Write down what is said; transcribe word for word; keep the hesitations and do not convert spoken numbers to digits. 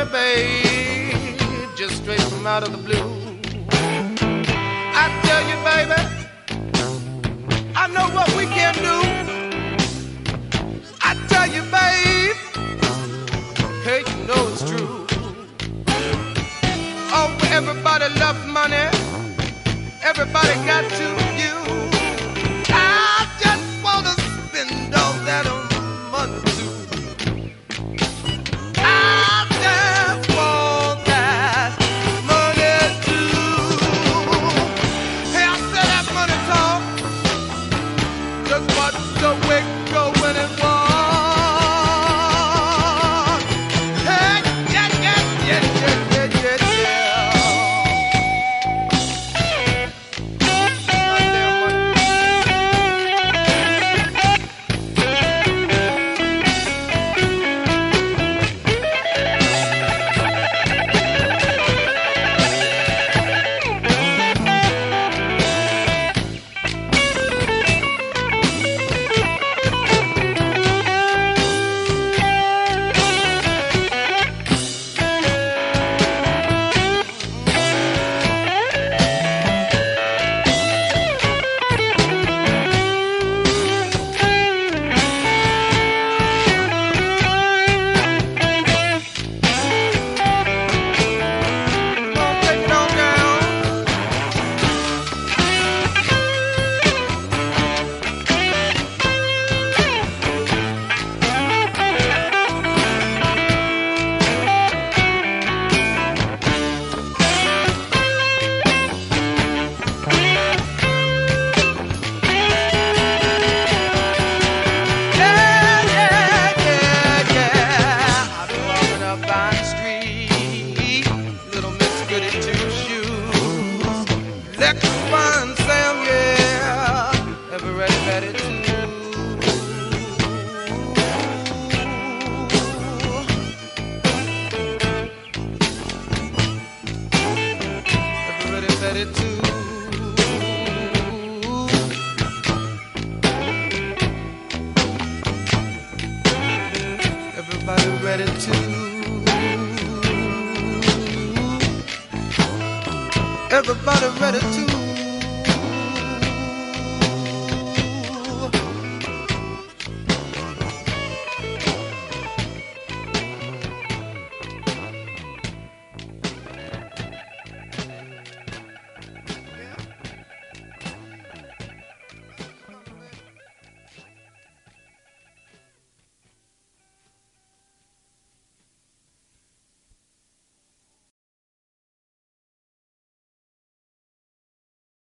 money, babe, just straight from out of the blue. I tell you, baby, I know what we can do. I tell you, babe, hey, you know it's true. Oh, everybody loves money. Everybody got to you. I just wanna spend all that money too. I just want that money too. Hey, I said that money talk. Just watch the wick go when it walks. Hey, yeah, yeah, yeah, yeah, yeah, yeah, yeah. Everybody ready to. Everybody ready to.